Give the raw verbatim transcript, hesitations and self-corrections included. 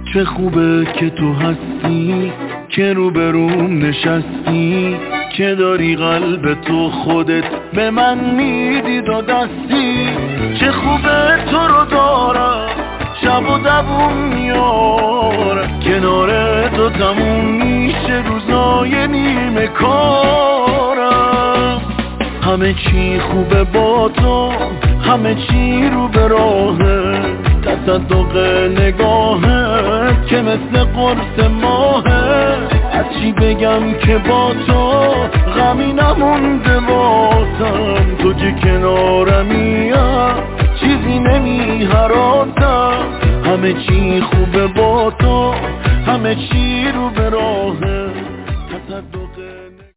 چه خوبه که تو هستی، که روبروم نشستی، که داری قلب تو خودت به من میدی دو دستی. چه خوبه تو رو دارم، شب و دووم میارم، کنار تو تموم میشه روزای نیمه کارم. همه چی خوبه با تو، همه چی رو به راهه، تصدق نگاهت که مثل قرص ماهه. از چی بگم که با تو غمی نمونده واسم، تو که کنارمیم چیزی نمی هراسم. همه چی خوبه با تو، همه چی رو به راهه،